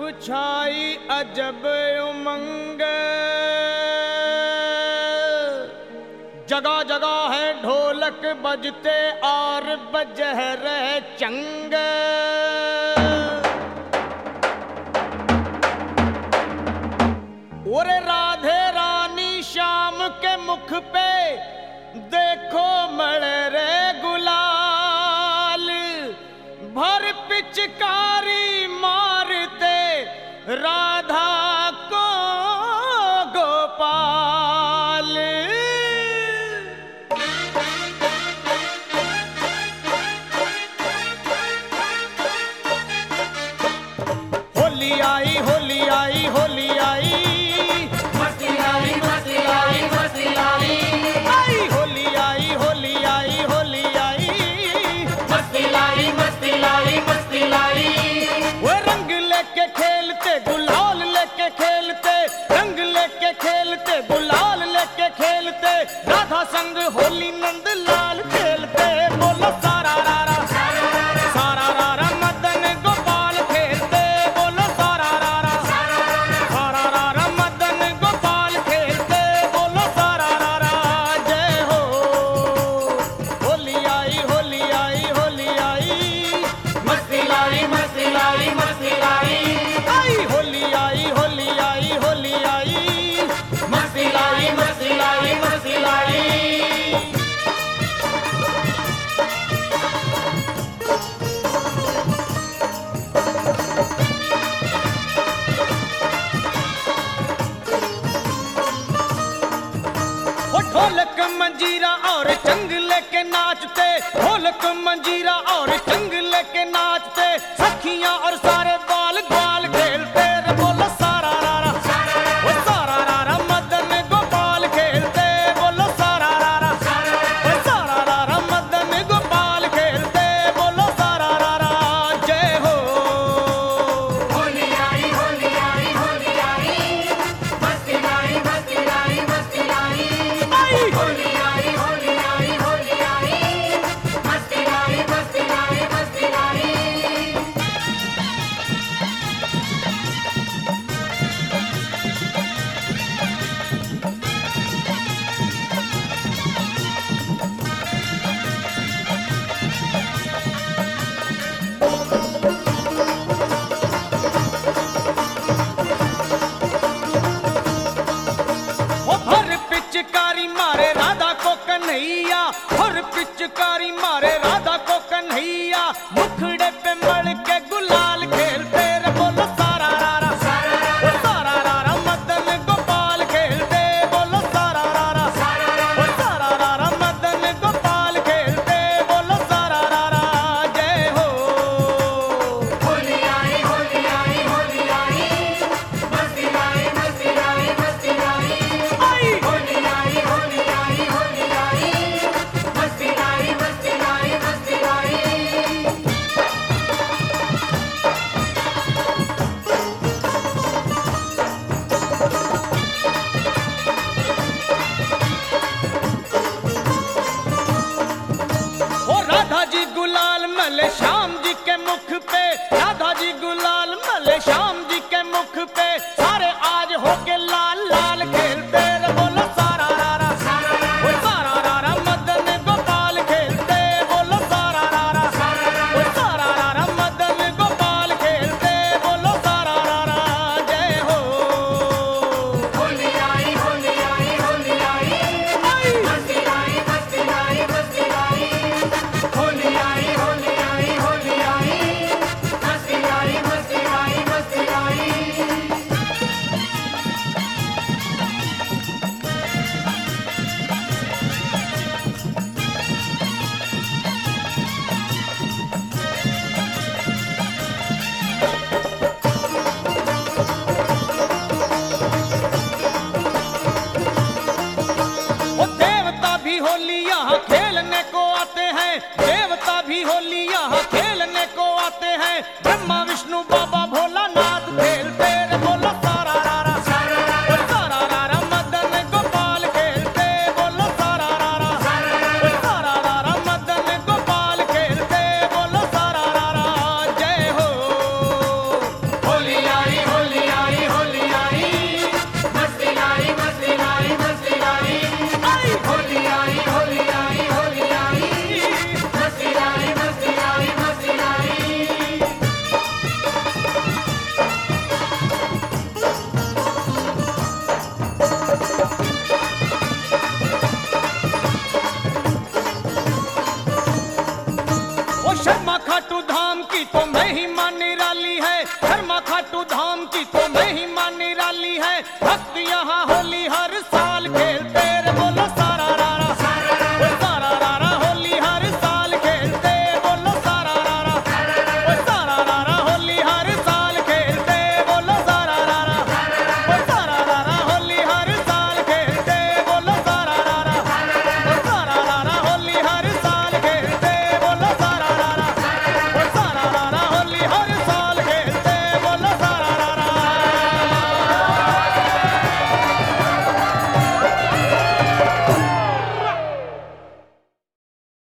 छाई अजब उमंग, जगह जगह है ढोलक बजते और बजह रहे चंग। और राधे रानी शाम के मुख पे देखो मड़े रे गुलाल, भर पिचकारी मारते राधा को गोपाल। होली आई होली आई होली आई, मस्ती आई मस्ती आई मस्ती आई, आई होली आई होली आई होली आई, मस्ती लाई मस्ती लाई मस्ती लाई। वो रंग लेके खेलते गुलाल लेके खेलते, रंग लेके खेलते गुलाल लेके खेलते, राधा संग होली नंद लाल खेलते। बोलो सारा रारा सारा रारा मदन गोपाल खेलते, बोलो सारा रारा सारा रारा मदन गोपाल खेलते, बोलो सारा रारा जय हो। होली आई होली आई होली आई, मस्ती लाई मस्ती लाई मस्ती लाई, आई होली आई होली आई होली आई, मस्ती लाई मस्ती लाई मस्ती लाई। वो ढोलक मंजीरा और चंग लेके नाचते, ढोलक मंजीरा और चंग लेके नाचते, सखियां और सारे बाल ग्वाल खेलते। रे बोलो सारा रारा वो सारा रारा मदन गोपाल खेलते, बोलो सारा रारा वो सारा रारा मदन गोपाल खेलते, बोलो सारा रारा जय हो। होली आई होली आई होली आई, मस्ती लाई मस्ती लाई मस्ती लाई। आई होली आई होली आई होली आई, मस्ती लाई मस्ती लाई मस्ती लाई। वो भर पिचकारी मारे राधा को कन्हैया, भर पिचकारी मारे राधा को कन्हैया, मुखड़े पे मड़ के गुलाल खेलते। रे बोलो सारा रारा वो सारा रारा मदन गोपाल खेलते, बोलो सारा रारा वो सारा रारा मदन गोपाल खेलते, बोलो सारा रारा जय हो। होली आई होली आई होली आई, मस्ती लाई मस्ती लाई मस्ती लाई। आई होली आई होली आई होली आई, मस्ती लाई मस्ती लाई मस्ती लाई। ओ राधा जी गुलाल मले श्याम जी के मुख पे, राधा जी गुलाल मले श्याम जी के मुख पे, सारे आज होके लाल लाल खेलते। रे बोलो सारा रारा वो सारा रारा मदन गोपाल खेलते, बोलो सारा रारा वो सारा रारा मदन गोपाल खेलते, बोलो सारा रारा जय हो। होली आई होली आई होली आई, आई मस्ती लाई मस्ती लाई मस्ती लाई। होली आई होली आई होली आई, मस्ती लाई मस्ती लाई मस्ती लाई। वो देवता भी होली यहाँ खेलने को आते हैं, देवता भी होली यहाँ खेलने को आते हैं, ब्रह्मा विष्णु बाबा भोलानाथ खेलते। रे